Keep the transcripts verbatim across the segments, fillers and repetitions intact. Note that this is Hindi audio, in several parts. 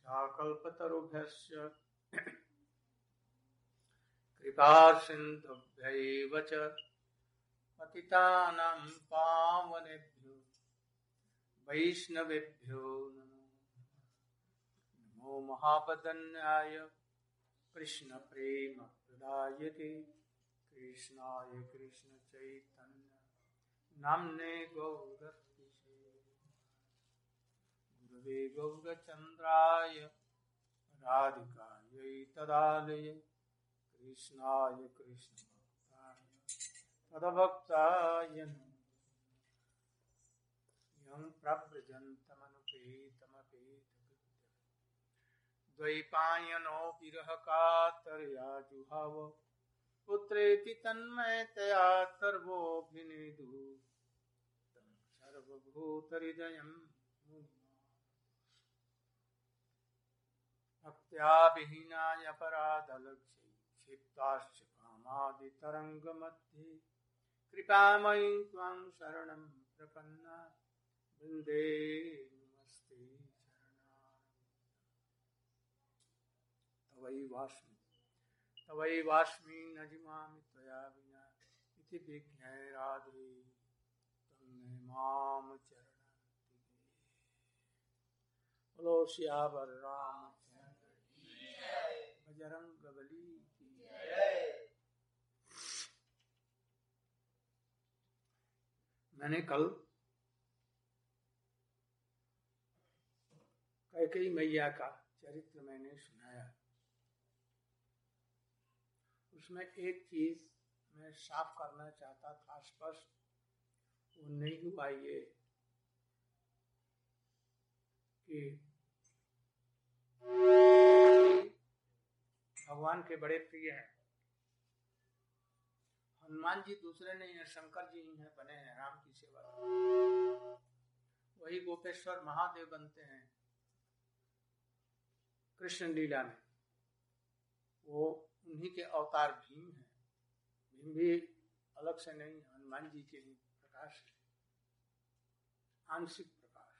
यथा कल्पतरुभ्यश्च कृपा सिन्धुभ्यैव च पतितानां पावनेभ्यो वैष्णवेभ्यो नमो नमो महापदन्याय कृष्ण प्रेम प्रदायते कृष्णाय कृष्ण चैतन्य नाम्ने गौरतिसे गुरवे गौरचन्द्राय राधिकायै तदालये कृष्णाय कृष्ण भक्ताय तदभक्ताय यं प्रव्रजन्तमनुपेतमपेतकृत्यं द्वैपायनो विरह कातर्या जुहाव पुत्रेति तन्मयतया सर्वोऽभिनेदु तं सर्वभूतहृदयं भक्त्या विहीनाय अपराधलक्ष्यै क्षिप्ताश्च कामादितरङ्गमध्ये कृपामयी त्वां शरणं प्रपन्ना वन्दे नमस्ते तवैवास्मि तवैवास्मि न जिमामि त्वया विना इति विज्ञाय राधे तन्मे मां चरणान्तिके। बोलो सियावर रामचंद्र की जय, बजरंगबली की जय। मैंने कल कैकेयी मैया का चरित्र मैंने सुनाया। उसमें एक चीज मैं साफ करना चाहता था, स्पष्ट वो नहीं हुआ, ये कि भगवान के बड़े प्रिय हैं। हनुमान जी दूसरे नहीं है, शंकर जी ही हैं, बने हैं राम की सेवा। वही गोपेश्वर महादेव बनते हैं कृष्ण लीला में। वो उन्हीं के अवतार भीम हैं। भीम भी अलग से नहीं, हनुमान जी के ही प्रकाश है, आंशिक प्रकाश।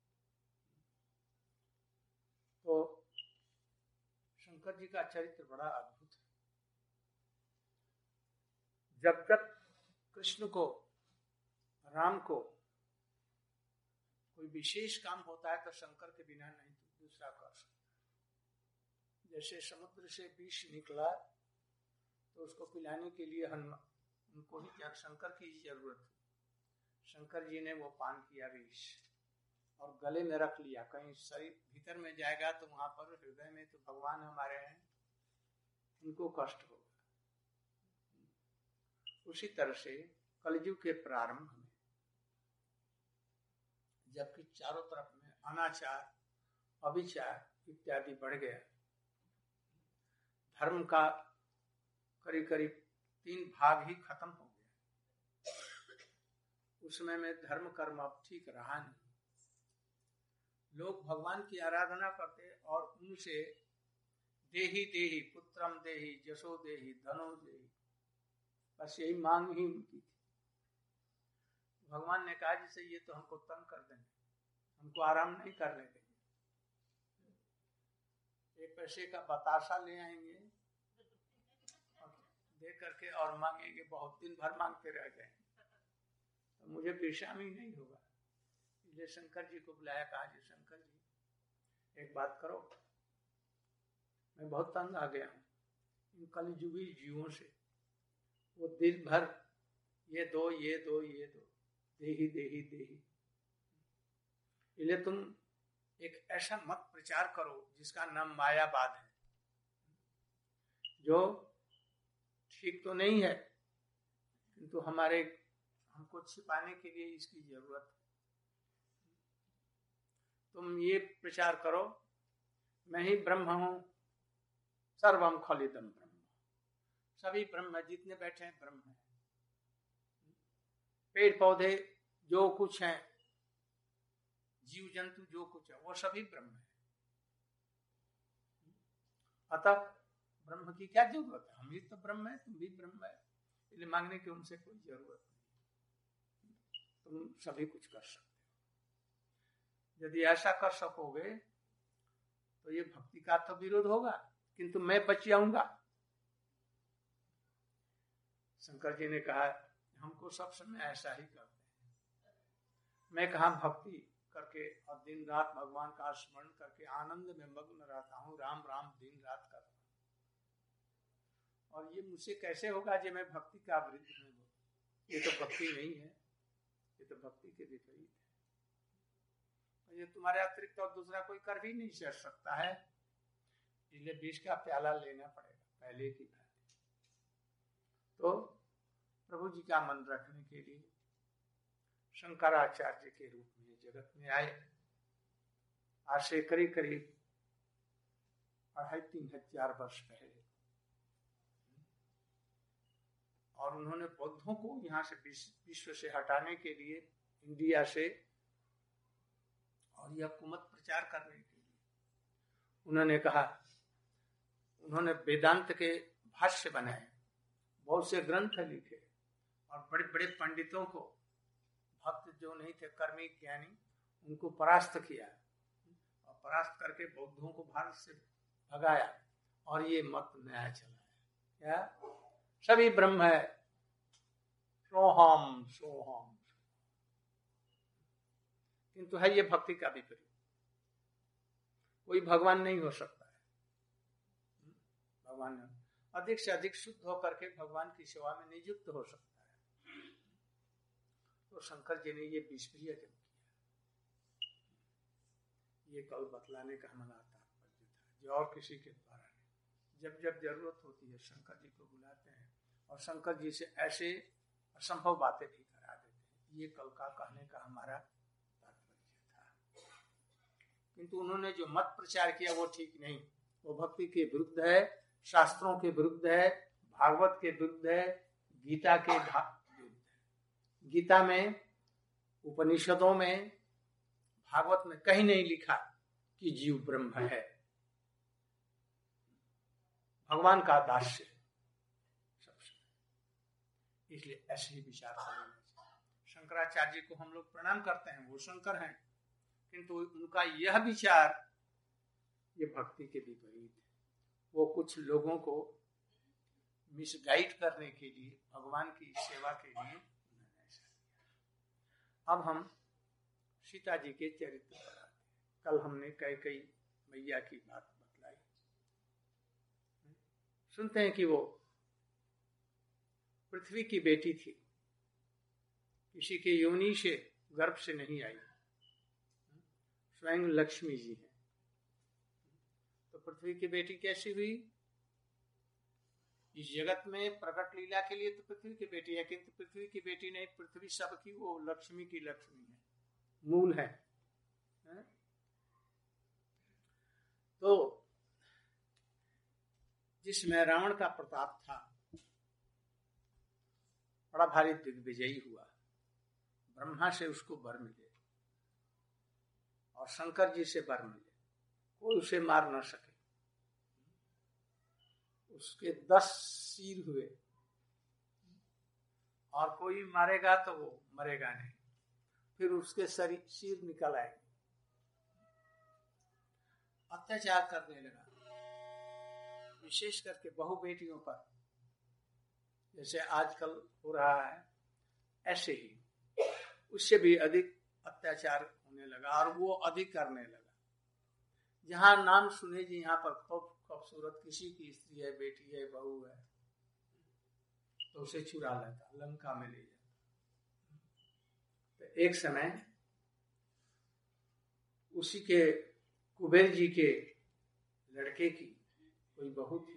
तो शंकर जी का चरित्र बड़ा अद्भुत है। जब तक कृष्ण को, राम को कोई विशेष काम होता है तो शंकर के बिना नहीं तो दूसरा कर सकता। जैसे समुद्र से विष निकला तो उसको पिलाने के लिए हनुमान उनको ही क्या शंकर की जरूरत थी। शंकर जी ने वो पान किया विष और गले में रख लिया। कहीं शरीर भीतर में जाएगा तो वहां पर हृदय में तो भगवान हमारे हैं, उनको कष्ट होगा। उसी तरह से कलयुग के प्रारंभ में जबकि चारों तरफ में अनाचार, अविचार इत्यादि बढ़ गया, धर्म का करीब करीब तीन भाग ही खत्म हो गया। उसमें में धर्म कर्म अब ठीक रहा नहीं। लोग भगवान की आराधना करते और उनसे देही देही पुत्रम देही जसो देही धनो देही, बस यही मांग ही उनकी थी। भगवान ने कहा जिसे ये तो हमको तंग कर देंगे, हमको आराम नहीं करने देंगे। एक पैसे का बतासा ले आएंगे दे करके और मांगेंगे, बहुत दिन भर मांगते रह जाएंगे तो मुझे परेशानी नहीं होगा। इसलिए शंकर जी को बुलाया, कहा जी शंकर जी एक बात करो, मैं बहुत तंग आ गया हूँ इन कलयुगी जीवों से। वो दिन भर ये दो ये दो ये दो देही देही देही। इसलिए तुम एक ऐसा मत प्रचार करो जिसका नाम मायावाद है, जो ठीक तो नहीं है किंतु हमारे हमको छिपाने के लिए इसकी जरूरत है। तुम ये प्रचार करो मैं ही ब्रह्म हूं, सर्वम खलिदम ब्रह्म, सभी ब्रह्म, जितने बैठे हैं ब्रह्म है। पेड़ पौधे जो कुछ हैं, जीव जंतु जो कुछ है, वो सभी ब्रह्म है। अतः ब्रह्म की क्या जरूरत है, हम भी तो ब्रह्म है, तुम भी ब्रह्म है, इसलिए मांगने की उनसे कोई जरूरत नहीं, तुम सभी कुछ कर सकते हो। यदि ऐसा कर सकोगे तो ये भक्ति का तो विरोध होगा, किंतु मैं बच जाऊंगा। शंकर जी ने कहा हमको सब समय ऐसा ही करते हैं। मैं कहा भक्ति करके और दिन रात भगवान का स्मरण करके आनंद में मग्न रहता हूँ, राम राम दिन रात करता हूँ, और ये मुझसे कैसे होगा जो मैं भक्ति का वृद्ध में हूँ? ये तो भक्ति नहीं है, ये तो भक्ति के विपरीत है। ये तुम्हारे अतिरिक्त और दूसरा कोई कर भी नहीं सकता है, इसलिए विष का प्याला लेना पड़ेगा पहले की बात। तो प्रभु जी का मन रखने के लिए शंकराचार्य के रूप में जगत में आए। आज से करीब करीब अढ़ाई तीन हजार वर्ष पहले, और उन्होंने बौद्धों को यहाँ से विश्व से हटाने के लिए इंडिया से, और यह कुमत प्रचार करने के लिए उन्होंने कहा, उन्होंने वेदांत के भाष्य बनाए, बहुत से ग्रंथ लिखे, और बड़े बड़े पंडितों को, भक्त जो नहीं थे कर्मी ज्ञानी, उनको परास्त किया, और परास्त करके बौद्धों को भारत से भगाया, और ये मत नया चला है। क्या? सभी ब्रह्म है, सोहम सोहम, किंतु है ये भक्ति का विपरीत। कोई भगवान नहीं हो सकता है, भगवान अधिक से अधिक शुद्ध होकर के भगवान की सेवा में नियुक्त हो सकता है। तो शंकर जी ने ये विस्मृत किया। ये कल बतलाने का हमारा तात्पर्य था, जो और किसी के द्वारा नहीं। जब जब जरूरत होती है शंकर जी को बुलाते हैं, और शंकर जी से ऐसे असंभव बातें भी करा देते हैं। ये कल का कहने का हमारा तात्पर्य था। किंतु उन्होंने जो मत प्रचार किया वो ठीक नहीं, वो भक्ति के विरुद्ध है, शास्त्रों के विरुद्ध है, भागवत के विरुद्ध है, गीता के विरुद्ध है। गीता में, उपनिषदों में, भागवत में कहीं नहीं लिखा कि जीव ब्रह्म है, भगवान का दास्य। इसलिए ऐसे ही विचार करना चाहिए। शंकराचार्य को हम लोग प्रणाम करते हैं, वो शंकर हैं, किंतु उनका यह विचार ये भक्ति के विपरीत है। वो कुछ लोगों को मिसगाइड करने के लिए, भगवान की सेवा के लिए उन्होंने ऐसा किया। अब हम सीता जी के चरित्र पर आते हैं। कल हमने कई कई मैया की बात बतलाई। सुनते हैं कि वो पृथ्वी की बेटी थी, किसी के योनि से, गर्भ से नहीं आई, स्वयं लक्ष्मी जी हैं। तो पृथ्वी की बेटी कैसी हुई? इस जगत में प्रकट लीला के लिए तो पृथ्वी की बेटी है, किंतु पृथ्वी की बेटी नहीं, पृथ्वी सबकी, वो लक्ष्मी की लक्ष्मी है, मूल है, है? तो जिसमें रावण का प्रताप था, बड़ा भारी दिग्विजयी हुआ, ब्रह्मा से उसको वर मिले और शंकर जी से वर मिले, कोई उसे मार न सके। उसके दस सिर हुए, और कोई मारेगा तो वो मरेगा नहीं, फिर उसके शरीर सिर निकल आए। अत्याचार करने लगा, विशेष करके बहु बेटियों पर, जैसे आजकल हो रहा है, ऐसे ही उससे भी अधिक अत्याचार होने लगा, और वो अधिक करने लगा। जहां नाम सुने जी, यहाँ पर खूब खूबसूरत किसी की स्त्री है, बेटी है, बहू है, तो उसे चुरा लेता, लंका में ले जाता। तो एक समय उसी के कुबेर जी के लड़के की कोई बहू थी,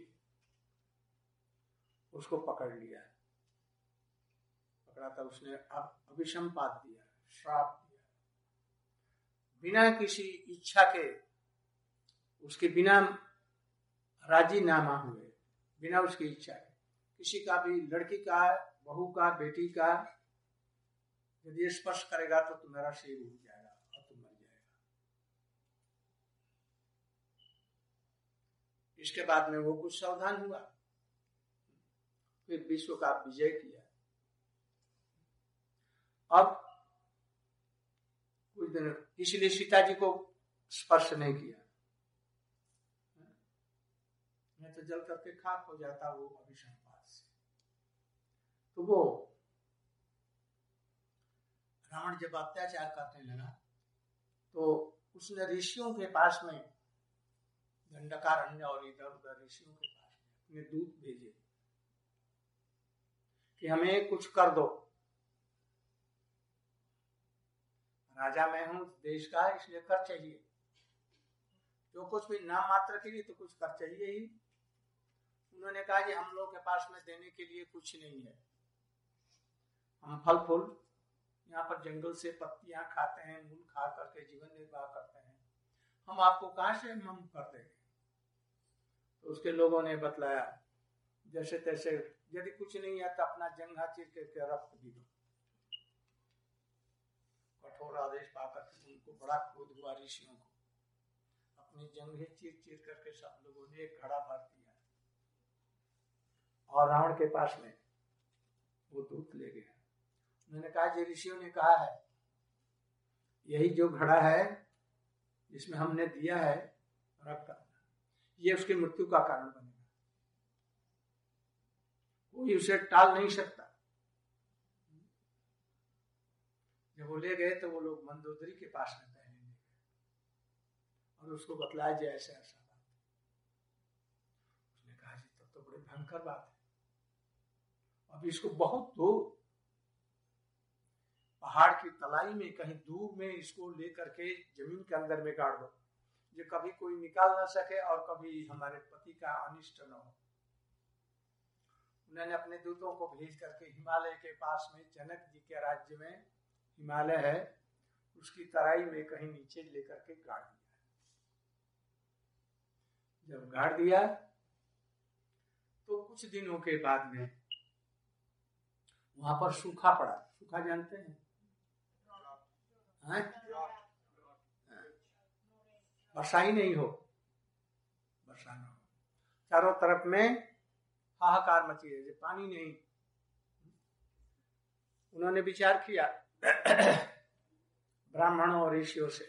उसको पकड़ लिया, पकड़ा था, उसने अब अभिसंपात दिया, श्राप दिया, बिना किसी इच्छा के, उसके बिना राजीनामा हुए, बिना उसकी इच्छा के, किसी का भी, लड़की का, बहू का, बेटी का यदि स्पर्श करेगा तो तुम्हारा सिर उठ जाएगा और तुम मर जाएगा। इसके बाद में वो कुछ सावधान हुआ, फिर विश्व का विजय किया। अब कुछ दिन, इसलिए सीता जी को स्पर्श नहीं किया, तो जल करके खाक हो जाता वो अभिसंपात से। तो वो रावण जब अत्याचार करने लगा तो उसने ऋषियों के पास में, दंडकारण्य और इधर उधर ऋषियों के पास में अपने दूत भेजे कि हमें कुछ कर दो, राजा मैं हूं देश का, इसलिए कर चाहिए, जो कुछ भी नाम मात्र के लिए तो कुछ कर चाहिए ही। उन्होंने कहा कि हम लोग के पास में देने के लिए कुछ नहीं है, हम फल फूल यहाँ पर जंगल से पत्तियां खाते हैं, मूल खा करके जीवन निर्वाह करते हैं, हम आपको कहां से हम कर देंगे। तो उसके लोगों ने बतलाया जैसे तैसे, यदि कुछ नहीं है तो अपना जंघा चीर के रक्त भी दो। कठोर आदेश पाकर उनको बड़ा क्रोध हुआ ऋषियों को, अपनी जंघे चीर चीर करके सब लोगों ने एक घड़ा भर दिया और रावण के पास में वो दूत ले गया। उन्होंने कहा जी ऋषियों ने कहा है यही जो घड़ा है जिसमें हमने दिया है रक्त, ये उसकी मृत्यु का कारण बनेगा, कोई उसे टाल नहीं सकता। जब वो ले गए तो वो लोग मंदोदरी के पास में पहले ले गए और उसको बतलाया जाए ऐसा ऐसा बात। उसने कहा जी तब तो, तो बड़ी भयंकर बात है, अब इसको बहुत दूर पहाड़ की तलाई में कहीं दूर में इसको लेकर के जमीन के अंदर में गाड़ दो, जो कभी कोई निकाल ना सके और कभी हमारे पति का अनिष्ट न हो। उन्होंने अपने दूतों को भेज करके हिमालय के पास में जनक जी के राज्य में हिमालय है, उसकी तराई में कहीं नीचे लेकर के गाड़ दिया। जब गाड़ दिया तो कुछ दिनों के बाद में वहां पर सूखा पड़ा। सूखा जानते हैं? वर्षा ही नहीं हो, वर्षा न हो, चारों तरफ में हाहाकार मची है, पानी नहीं। उन्होंने विचार किया ब्राह्मणों और ऋषियों से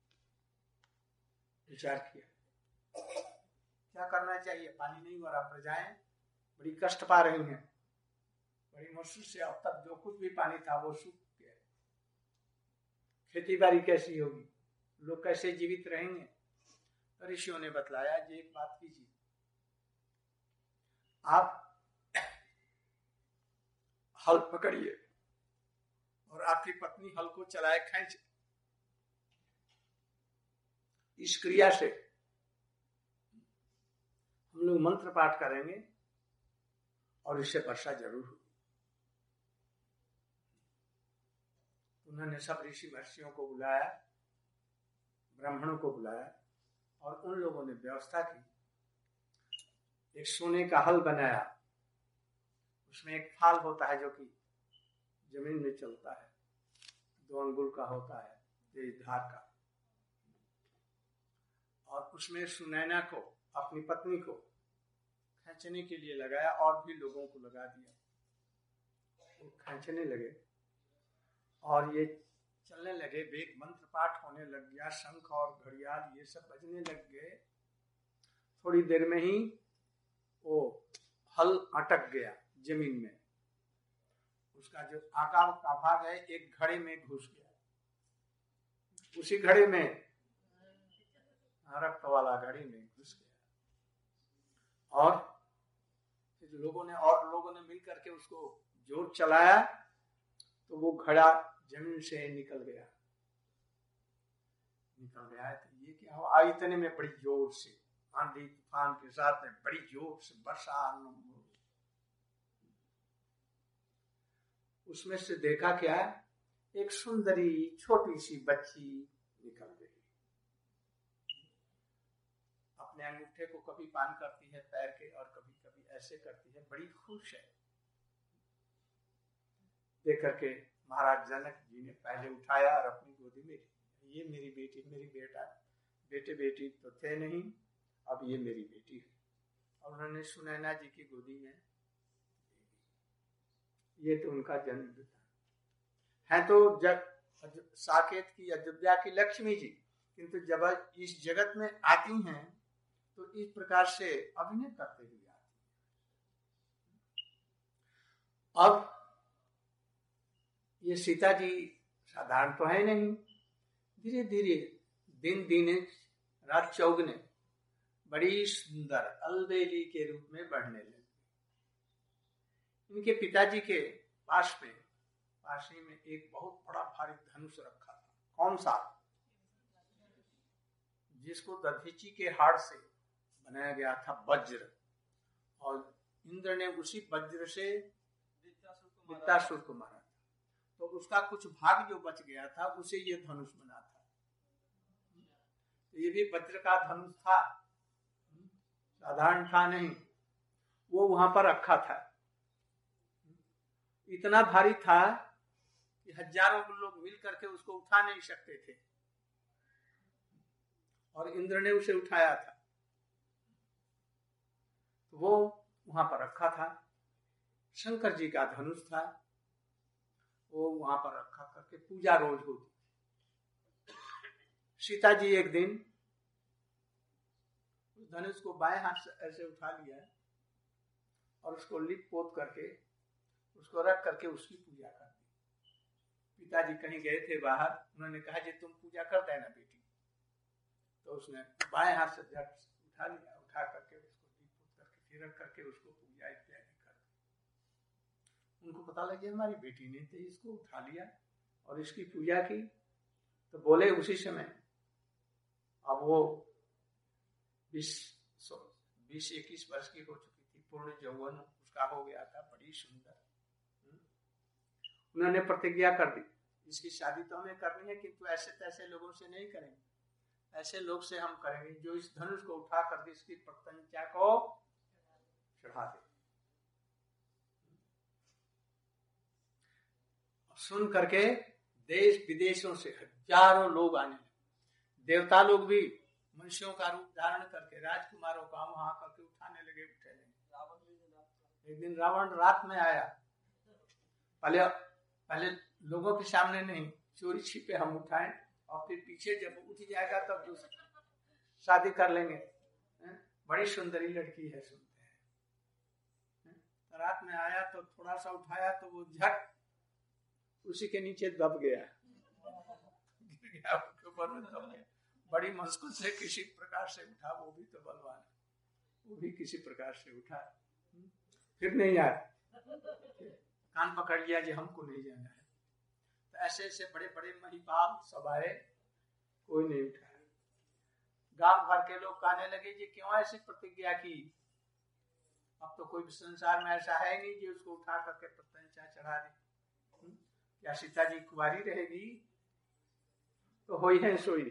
विचार किया क्या करना चाहिए, पानी नहीं हो रहा, प्रजाएं बड़ी कष्ट पा रही हैं, बड़ी मुश्किल से अब तक जो कुछ भी पानी था वो सूख गया, खेती बाड़ी कैसी होगी, लोग कैसे जीवित रहेंगे। तो ऋषियों ने बतलाया जी एक बात कीजिए, आप हल पकड़िए और आपकी पत्नी हल को चलाए खींचे, इस क्रिया से हम लोग मंत्र पाठ करेंगे और इससे वर्षा जरूर होगी। उन्होंने सब ऋषि महर्षियों को बुलाया, ब्राह्मणों को बुलाया और उन लोगों ने व्यवस्था की, एक सोने का हल बनाया, उसमें एक फाल होता है जो कि जमीन में चलता है, दो अंगुल का होता है तेज धार का, और उसमें सुनैना को, अपनी पत्नी को खींचने के लिए लगाया और भी लोगों को लगा दिया। वो खींचने लगे और ये चलने लगे, वेग मंत्र पाठ होने लग गया, शंख और घड़ियाल ये सब बजने लग गए। थोड़ी देर में ही वो हल अटक गया जमीन में, उसका जो आकार का भाग है एक घड़े में घुस गया, उसी घड़े में रक्त वाला घड़ी में घुस गया और फिर लोगों ने और लोगों ने मिल करके उसको जोर चलाया तो वो घड़ा जमीन से निकल गया निकल गया तो ये क्या हुआ, इतने में बड़ी जोर से आंधी तूफान के साथ में बड़ी जोर से वर्षा आरंभ हो गई। उसमें से देखा क्या, एक सुंदरी छोटी सी बच्ची निकल गई, अपने अंगूठे को कभी पान करती है पैर के और कभी कभी ऐसे करती है, बड़ी खुश है। देख करके महाराज जनक जी ने पहले उठाया और अपनी गोदी में, ये मेरी बेटी, मेरी बेटा, बेटे बेटी तो थे नहीं, अब ये मेरी बेटी है। और उन्होंने सुनैना जी की गोदी में, ये तो उनका जन्म था, है तो जग साकेत की अयोध्या की लक्ष्मी जी, किंतु जब इस जगत में आती हैं तो इस प्रकार से अभिनय करते हुए आती है। अब ये सीता जी साधारण तो है नहीं, धीरे धीरे दिन दिन रात चौगने बड़ी सुंदर अलबेली के रूप में बढ़ने लगी। इनके पिताजी के पास में पासी में एक बहुत बड़ा भारी धनुष रखा था। कौन सा? जिसको दधीची के हाड़ से बनाया गया था वज्र, और इंद्र ने उसी वज्र से वृत्तासुर को मारा था। तो उसका कुछ भाग जो बच गया था उसे ये धनुष बना था। तो ये भी वज्र का धनुष था, साधारण था नहीं। वो वहां पर रखा था, इतना भारी था कि हजारों लोग मिल करके उसको उठा नहीं सकते थे, और इंद्र ने उसे उठाया था। तो वो वहां पर रखा था। शंकर जी का धनुष था, वो वहां पर रखा करके पूजा रोज होती। सीता जी एक दिन उस धनुष को बाएं हाथ से ऐसे उठा लिया और उसको लिप पोत करके उसको रख करके उसकी पूजा कर दी। पिताजी कहीं गए थे बाहर, उन्होंने कहा जी तुम पूजा कर देना बेटी। तो उसने बाएं हाथ से झट उठा लिया, उठा करके उसको लिप पोत करके फिर रख करके उसको पूजा इत्यादि कर दी। उनको पता लगे हमारी बेटी ने तो इसको उठा लिया और इसकी पूजा की। तो बोले उसी समय, अब वो बीस बीस इक्कीस वर्ष की हो चुकी थी, पूर्ण यौवन उसका हो गया था, बड़ी सुंदर। उन्होंने प्रतिज्ञा कर दी इसकी शादी तो हमें करनी है, किंतु ऐसे तैसे लोगों से नहीं करेंगे, ऐसे लोग से हम करेंगे जो इस धनुष को उठा कर इसकी प्रत्यंचा को चढ़ा दे। सुन करके देश विदेशों से हजारों लोग आने लगे। देवता लोग भी मनुष्यों का रूप धारण करके राजकुमारों का वहां करके उठाने लगे उठे लगे। एक दिन रावण रात में आया, पहले पहले लोगों के सामने नहीं, चोरी छिपे हम उठाएं और फिर पीछे जब उठ जाएगा तब दूसरी शादी कर लेंगे। बड़ी सुंदरी लड़की है, सुनते हैं। रात में आया तो थोड़ा सा उठाया तो वो झट उसी के नीचे दब गया, गिर गया, उसके ऊपर में दब गया। बड़ी मुश्किल से किसी प्रकार से उठा, वो भी तो बलवान, वो भी किसी प्रकार से उठा, फिर नहीं आया, कान पकड़ लिया जी हमको नहीं जाना है। तो ऐसे ऐसे बड़े बड़े महिपाल सब आए, कोई नहीं उठाया। गांव भर के लोग कहने लगे जी क्यों ऐसी प्रतिज्ञा की, अब तो कोई संसार में ऐसा है नहीं जो उसको उठा करके प्रत्यंचा चढ़ा दे। क्या सीता जी कुंवारी रहेगी? तो होई है सोई,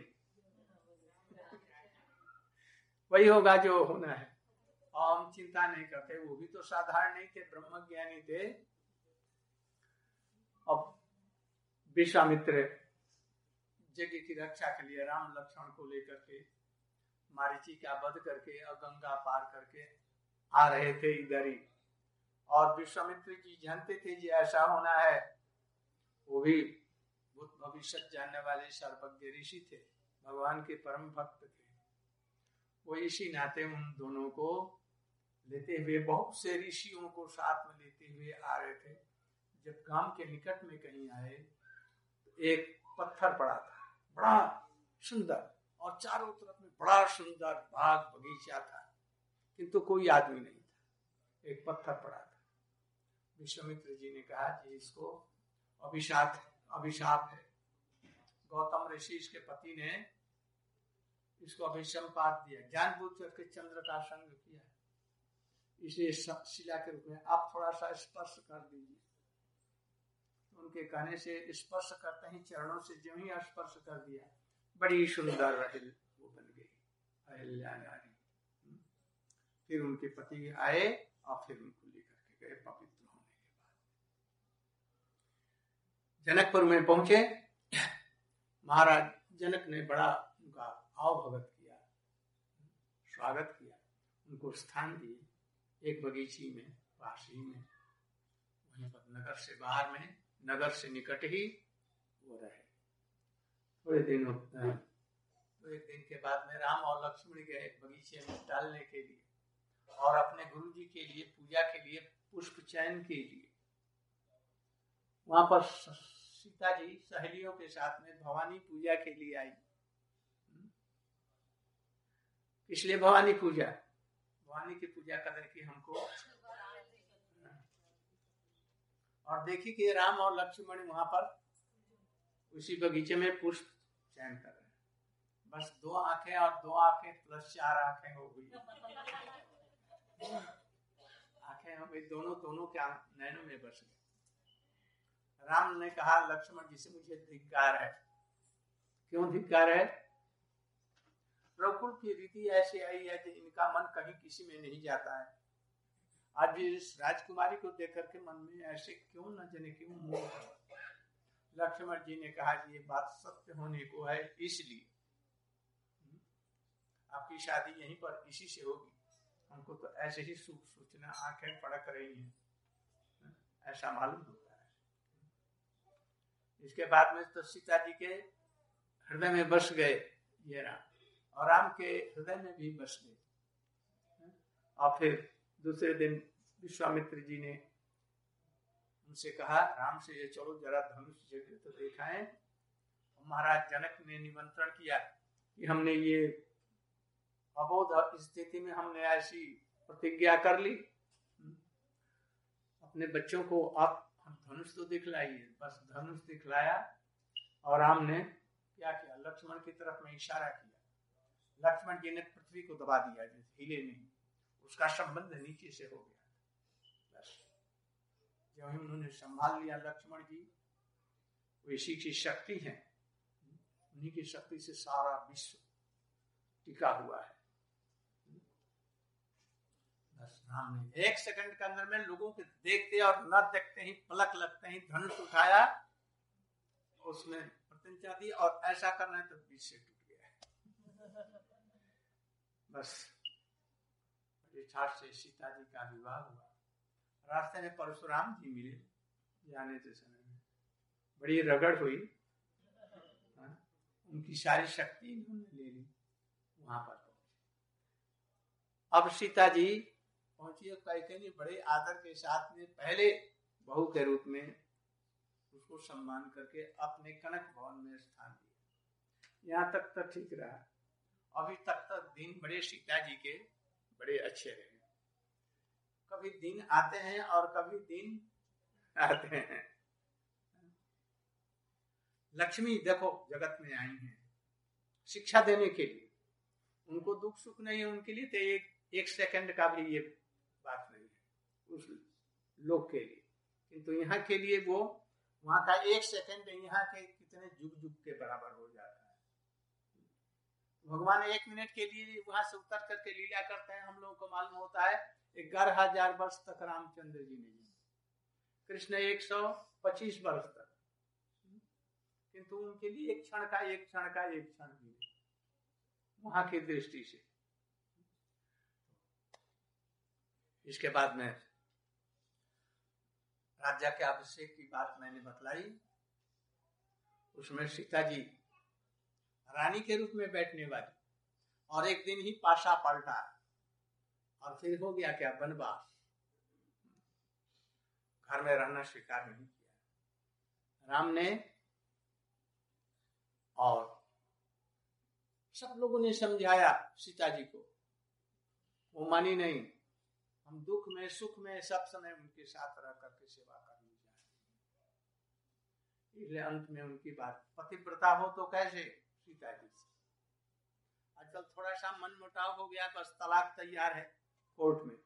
वही होगा जो होना है। और हम चिंता नहीं करते, वो भी तो साधारण नहीं थे, ब्रह्म ज्ञानी थे। अब विश्वामित्र जगह की रक्षा के लिए राम लक्ष्मण को लेकर के मारीची का वध करके और गंगा पार करके आ रहे थे इधर ही, और विश्वामित्र जी जानते थे जी ऐसा होना है। वो भी भूत भविष्य जानने वाले सर्वज्ञ ऋषि थे, भगवान के परम भक्त थे। वो इसी नाते उन दोनों को लेते हुए, बहुत से ऋषियों को साथ में लेते हुए आ रहे थे। जब गांव के निकट में कहीं आए तो एक पत्थर पड़ा था, बड़ा सुंदर, और चारों तरफ में बड़ा सुंदर बाग बगीचा था, किंतु कोई आदमी नहीं था। एक पत्थर पड़ा था। विश्वामित्र जी ने कहा कि इसको अभिशाप है, अभिशाप है। गौतम ऋषि इसके पति ने इसको अभिसंपात दिया, जानबूझ करके चंद्र का संग किया, इसे शिला के रूप में आप थोड़ा सा स्पर्श कर दीजिए। तो उनके कहने से स्पर्श करते ही चरणों से जो ही स्पर्श कर दिया, बड़ी सुंदर रही वो बन गई अहिल्या नारी। फिर उनके पति आए और फिर उनको लेकर के गए पवित्र होने के बाद। जनकपुर में पहुंचे, महाराज जनक ने बड़ा उनका भाव भगत किया, स्वागत किया, उनको स्थान दिए एक बगीची में, पासी में, वहीं पर नगर से बाहर में, नगर से निकट ही वो रहे। थोड़े दिन तो एक दिन के बाद में राम और लक्ष्मण गए बगीचे में टहलने के लिए और अपने गुरु जी के लिए पूजा के लिए पुष्प चयन के लिए। वहां पर सीता जी सहेलियों के साथ में भवानी पूजा के लिए आई। इसलिए भवानी पूजा, भवानी की पूजा करने की हमको। और देखिए कि राम और लक्ष्मण वहां पर उसी बगीचे में पुष्प चयन कर रहे हैं। बस दो आंखें और दो आंखें प्लस चार आंखें हो गई, आंखें हो गई, दोनों दोनों के नैनों में बस गए। राम ने कहा लक्ष्मण जी से मुझे धिक्कार है। क्यों धिक्कार है? रघुकुल की रीति ऐसी आई है कि इनका मन कहीं किसी में नहीं जाता है। आज भी इस राजकुमारी को देख करके मन में ऐसे क्यों न जाने क्यों मोह है। लक्ष्मण जी ने कहा ये बात सत्य होने को है, इसलिए आपकी शादी यहीं पर इसी से होगी। हमको तो ऐसे ही सुख सूचना आंखें पड़क रही हैं, ऐसा मालूम होता है। इसके बाद में तो सीता जी के हृदय में बस गए ये राम, और राम के हृदय में भी बस गए। और फिर दूसरे दिन विश्वामित्र जी ने उनसे कहा राम से ये चलो जरा धनुष जगह तो देखा है। महाराज जनक ने निमंत्रण किया कि हमने ये अबोध स्थिति में हमने ऐसी प्रतिज्ञा कर ली, अपने बच्चों को आप धनुष तो दिखलाइए। बस धनुष दिखलाया और राम ने क्या किया, लक्ष्मण की तरफ में इशारा किया। लक्ष्मण जी ने पृथ्वी को दबा दिया, हिले नहीं, उसका संबंध नीचे से हो गया। बस जब ही उन्होंने संभाल लिया लक्ष्मण जी, इसी की शक्ति है, उन्हीं की शक्ति से सारा विश्व टिका हुआ है। बस राम ने एक सेकंड के अंदर में लोगों के देखते और न देखते ही पलक लगते ही धनुष उठाया, उसमें प्रतिज्ञा दी और ऐसा करना है तो विश्व टूट गया। बस से सीता जी का विवाह हुआ। रास्ते में परशुराम जी मिले, जाने के समय में बड़ी रगड़ हुई, उनकी सारी शक्ति उन्होंने ले ली। वहां पर अब सीता जी पहुंची, कैकेयी बड़े आदर के साथ में पहले बहू के रूप में उसको सम्मान करके अपने कनक भवन में स्थान दिया। यहाँ तक तो ठीक रहा। अभी तक तक दिन बड़े सीता जी के बड़े अच्छे रहे। कभी दिन आते हैं और कभी दिन आते हैं। लक्ष्मी देखो जगत में आई हैं शिक्षा देने के लिए, उनको दुख सुख नहीं है उनके लिए, तो एक एक सेकंड का भी ये बात नहीं है उस लोग के लिए, किंतु यहाँ के लिए वो वहां का एक सेकंड यहाँ के कितने जुग जुग के बराबर हो जाता है। भगवान एक मिनट के लिए वहां से उतर करके लीला करते हैं, हम लोगों को मालूम होता है ग्यारह हजार वर्ष तक रामचंद्र जी ने जी, कृष्ण एक सौ पच्चीस वर्ष तक, किंतु उनके लिए एक क्षण का एक क्षण का एक क्षण भी वहां की दृष्टि से। इसके बाद में राजा के अभिषेक की बात मैंने बतलाई, उसमें सीता जी रानी के रूप में बैठने वाली, और एक दिन ही पाशा पलटा और फिर हो गया क्या, वनवास। घर में रहना स्वीकार नहीं किया राम ने, और सब लोगों ने समझाया सीता जी को, वो मानी नहीं। हम दुख में सुख में सब समय उनके साथ रह करके सेवा करनी चाहिए। इसलिए अंत में उनकी बात, पतिव्रता हो तो कैसे सीता जी से। आजकल थोड़ा सा मन मुटाव हो गया, बस तलाक तैयार है कोर्ट में,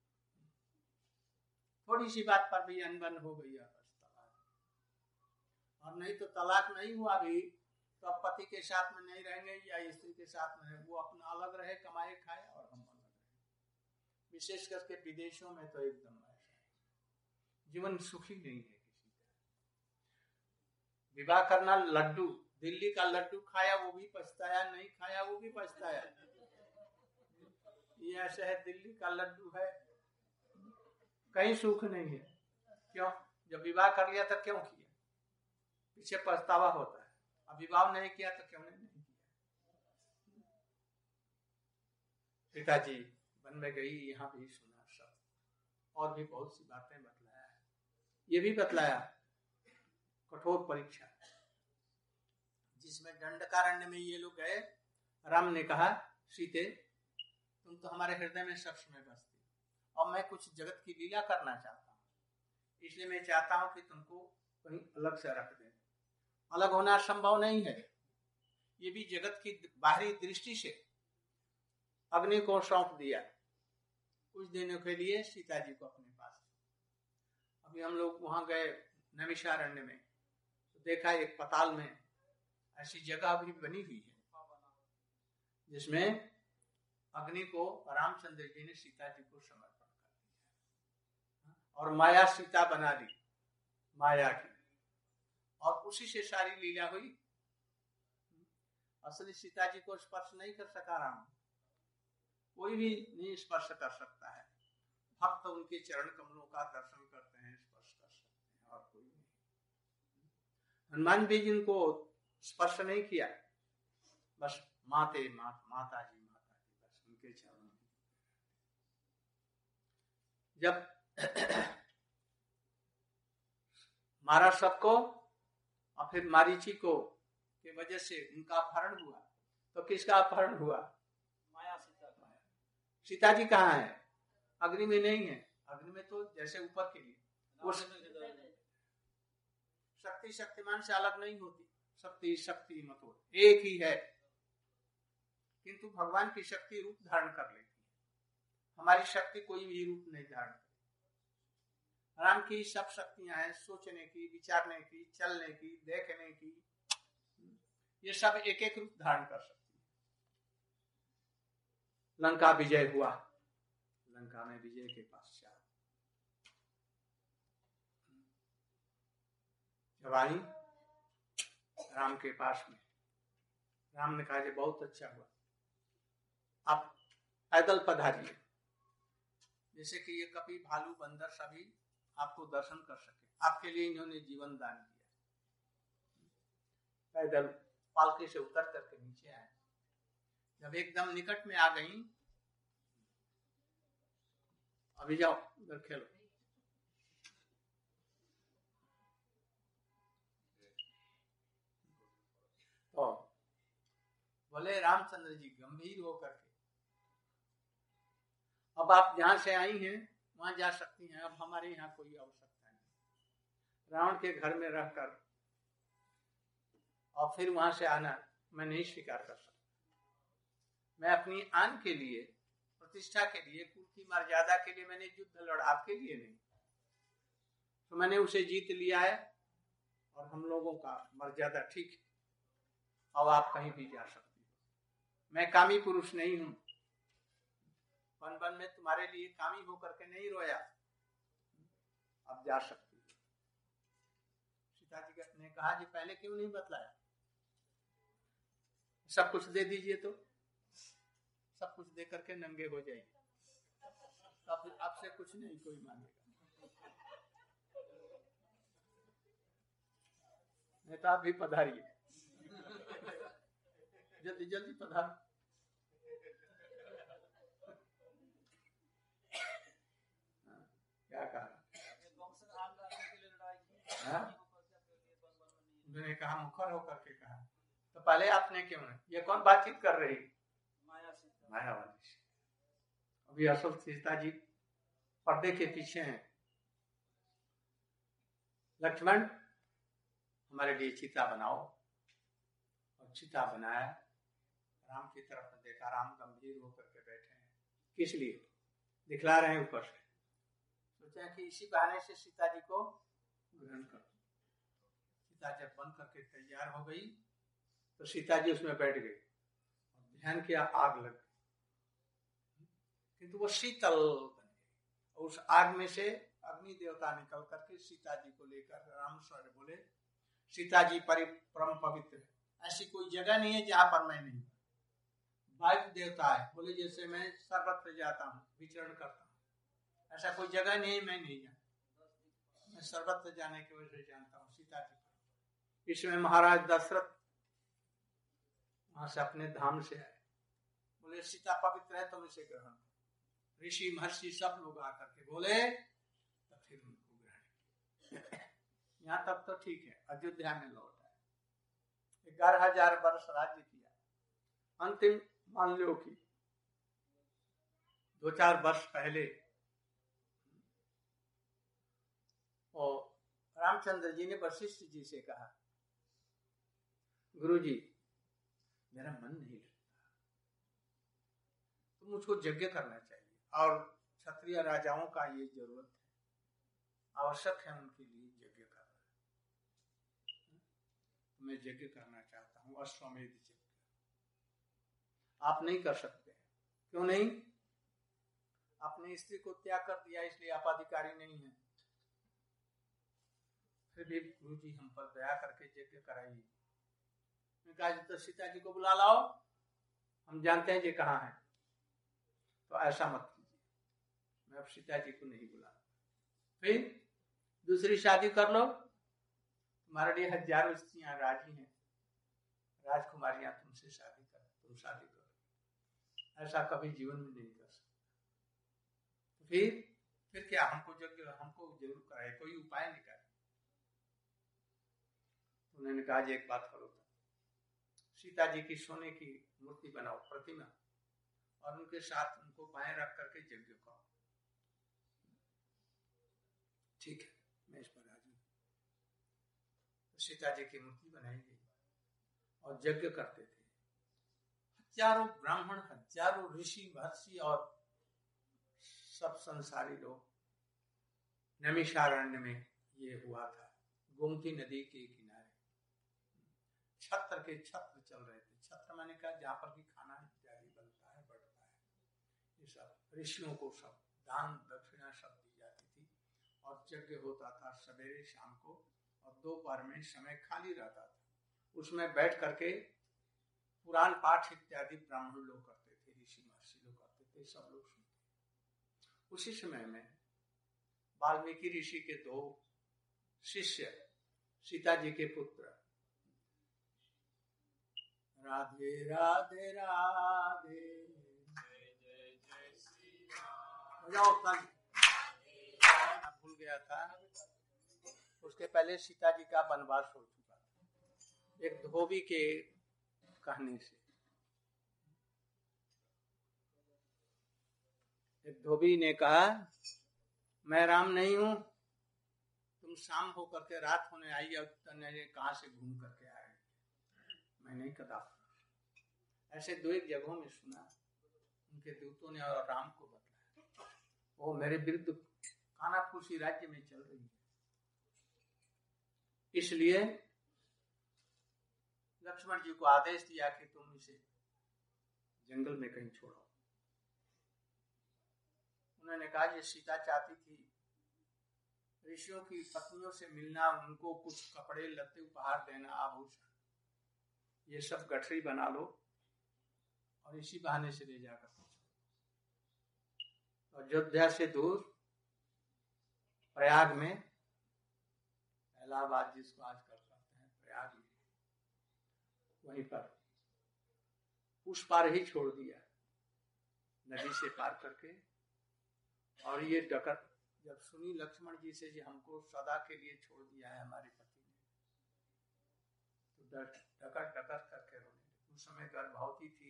थोड़ी सी बात पर भी अनबन हो गई है, बस तलाक। और नहीं तो तलाक नहीं हुआ भी तो अब पति के साथ में नहीं रहेंगे या स्त्री के साथ में है, वो अपना अलग रहे, कमाए खाए, और हम अलग रहे। विशेष करके विदेशों में तो एकदम ऐसा है, जीवन सुखी नहीं है किसी का। विवाह करना, लड्डू, दिल्ली का लड्डू खाया वो भी पछताया, नहीं खाया वो भी पछताया। ये ऐसा है, दिल्ली का लड्डू है, कहीं सुख नहीं है। क्यों? जब विवाह कर लिया तो क्यों किया, पीछे पछतावा होता है। अब विवाह नहीं किया तो क्यों नहीं किया। पिताजी वन में गई, यहाँ भी सुना सब, और भी बहुत सी बातें बतलाया है। ये भी बतलाया कठोर परीक्षा जिसमें दंडकारण्य में ये लोग गए। राम ने कहा, सीते तुम तो हमारे हृदय में सब समय बसती, और मैं कुछ जगत की लीला करना चाहता हूँ, इसलिए मैं चाहता हूँ कि तुमको कहीं अलग से रख दें। अलग होना संभव नहीं है। ये भी जगत की बाहरी दृष्टि से अग्नि को सौंप दिया कुछ दिनों के लिए सीता जी को अपने पास। अभी हम लोग वहां गए नैमिषारण्य में, तो देखा एक पताल में ऐसी जगह भी बनी हुई है जिसमें अग्नि को रामचंद्र जी ने सीता जी को समर्पण कर दिया, और माया सीता बना दी माया की, और उसी से सारी लीला हुई। असली सीता जी को स्पर्श नहीं कर सका राम, कोई भी नहीं स्पर्श कर सकता है। भक्त उनके चरण कमलों का दर्शन करते हैं, स्पर्श कर सकते हैं, और कोई नहीं। हनुमान भी जिनको स्पर्श नहीं किया, बस माते मा, माता जी माता जी बस उनके चरणों में। जब मारा सबको, और फिर मारीची को के वजह से उनका अपहरण हुआ, तो किसका अपहरण हुआ? माया सीता का। सीता जी कहाँ है? अग्नि में नहीं है। अग्नि में तो जैसे ऊपर के लिए वो शक्ति शक्तिमान से अलग नहीं होती। शक्ति शक्ति मतलब एक ही है, किंतु भगवान की शक्ति रूप धारण कर लेती है। हमारी शक्ति कोई भी रूप नहीं धारण करती। राम की सब शक्तियां हैं, सोचने की, विचारने की, चलने की, देखने की, ये सब एक एक रूप धारण कर सकती है। लंका विजय हुआ, लंका में विजय के पश्चात जब आई राम के पास में, राम ने कहा, बहुत अच्छा हुआ, आप पैदल पधारिए, जैसे कि ये कपि भालू बंदर सभी आपको दर्शन कर सके। आपके लिए इन्होंने जीवन दान किया। पैदल पालकी से उतर करके नीचे आए। जब एकदम निकट में आ गई, अभी जाओ उधर खेलो, तो बोले रामचंद्र जी गंभीर होकर के, अब आप जहां से आई हैं वहां जा सकती हैं, अब हमारे यहाँ कोई आवश्यकता नहीं। रावण के घर में रहकर और फिर वहां से आना मैं नहीं स्वीकार कर सकता। मैं अपनी आन के लिए, प्रतिष्ठा के लिए, कुल की मर्यादा के लिए मैंने युद्ध लड़ा, आपके लिए नहीं। तो मैंने उसे जीत लिया है, और हम लोगों का मर्यादा ठीक है, अब आप कहीं भी जा सकती हो। मैं कामी पुरुष नहीं हूं, वन वन में तुम्हारे लिए कामी होकर के नहीं रोया, अब जा सकती हो। सीता जी ने कहा, जी पहले क्यों नहीं बतलाया? सब कुछ दे दीजिए, तो सब कुछ दे करके नंगे हो जाएंगे, अब आपसे कुछ नहीं कोई मांगेगा। नहीं तो आप भी पधारिए, जल्दी जल्दी पधार। क्या कहा? उन्होंने कहा, मुखर होकर के कहा, तो पहले आपने क्यों नहीं? ये कौन बातचीत कर रही? मायावादी से। अभी असल सीता जी पर्दे के पीछे हैं। लक्ष्मण हमारे लिए चिता बनाओ, और चिता बनाया। राम की तरफ देखा, राम गंभीर होकर के बैठे हैं। किस लिए? दिखला रहे हैं ऊपर से। सोचा कि इसी बहाने से सीता जी को ग्रहण कर। सीता जब बन करके तैयार हो गई, तो सीता जी उसमें बैठ गई, ध्यान किया, आग लग गई, किंतु वो शीतल बन गई। उस आग में से अग्नि देवता निकल करके सीता जी को लेकर राम सर बोले, सीता जी परम पवित्र है, ऐसी कोई जगह नहीं है जहां पर मैं नहीं। वायु देवता है, बोले जैसे मैं सर्वत्र जाता हूँ, विचरण करता हूँ, ऐसा कोई जगह नहीं है मैं नहीं जानता। मैं सर्वत्र जाने की वजह से जानता हूँ सीता जी। इसमें महाराज दशरथ वहां से अपने धाम से आए, बोले सीता पवित्र है तुम इसे ग्रहण करो। ऋषि महर्षि सब लोग आकर के बोले तो फिर उनको ग्रहण किया। यहाँ तक तो ठीक है। अयोध्या में लौट आए, ग्यारह हजार वर्ष राज्य किया। अंतिम मान लो कि दो चार वर्ष पहले और रामचंद्र जी ने वशिष्ठ जी से कहा, गुरु जी मेरा मन नहीं लगता, तो मुझको यज्ञ करना चाहिए और क्षत्रिय राजाओं का ये जरूरत है, आवश्यक है उनके लिए यज्ञ करना। मैं यज्ञ करना चाहता हूँ, अश्वमेध यज्ञ। आप नहीं कर सकते। क्यों नहीं? अपनी स्त्री को त्याग कर दिया, इसलिए आप अधिकारी नहीं है। फिर भी गुरु जी हम पर दया करके यज्ञ कराइए। कहा तो सीता जी को बुला लाओ, हम जानते हैं ये कहाँ है। तो ऐसा मत कीजिए, मैं अब सीता जी को नहीं बुला। फिर दूसरी शादी कर लो, तुम्हारे लिए हजारों स्त्रियां राजी हैं, राजकुमारियां तुमसे शादी कर, तुम शादी करो। ऐसा कभी जीवन में नहीं कर सकते। फिर फिर क्या हमको यज्ञ हमको जरूर कराए, कोई उपाय निकाले। उन्होंने कहा एक बात करो, सीता जी की सोने की मूर्ति बनाओ, प्रतिमा, और उनके साथ उनको बाएं रख करके यज्ञ करो। ठीक है, मैं इस पर राजी हूं। तो सीता जी की मूर्ति बनाई गई और यज्ञ करते थे। हजारों ब्राह्मण, हजारों ऋषि महर्षि और सब संसारी लोग। नैमिषारण्य में ये हुआ था, गोमती नदी के किनारे। छत्र के छत्र चल रहे थे। छत्र मैंने कहा जहाँ पर भी खाना इत्यादि बनता है, बढ़ता है, ये सब ऋषियों को सब दान दक्षिणा सब दी जाती थी। और यज्ञ होता था सवेरे शाम को, और दोपहर में समय खाली रहता था। उसमें बैठ करके पुराण पाठ इत्यादि ब्राह्मण लोग करते थे, ऋषि महर्षि लोग करते थे, सब लोग सुनते। उसी समय में वाल्मीकि ऋषि के दो शिष्य, सीता जी के पुत्र, राधे राधे राधे भूल गया था। उसके पहले सीता जी का वनवास हो चुका था, एक धोबी के कहने से। एक धोबी ने कहा, मैं राम नहीं हूं, तुम शाम हो करके रात होने आई और कहाँ से घूम करके आए, मैं नहीं कदा। ऐसे दो एक जगहों में सुना, उनके दूतों ने और राम को बतलाया, वो मेरे विरुद्ध कानाफूसी राज्य में चल रही है, इसलिए लक्ष्मण जी को आदेश दिया कि तुम इसे जंगल में कहीं छोड़ो। उन्होंने कहा ये सीता चाहती थी ऋषियों की पत्नियों से मिलना, उनको कुछ कपड़े लत्ते उपहार देना, आभूषण, ये सब गठरी बना लो और इसी बहाने से ले जाकर पहुंचो। अयोध्या से दूर प्रयाग में, इलाहाबाद जिसको आजकल कहते हैं, प्रयाग में, वहीं पर उस पार ही छोड़ दिया, नदी से पार करके। और ये डकर जब सुनी लक्ष्मण जी से, जी हमको सदा के लिए छोड़ दिया है हमारे पति ने, तो डकर डकर करके रोने। उस समय गर्भवती थी,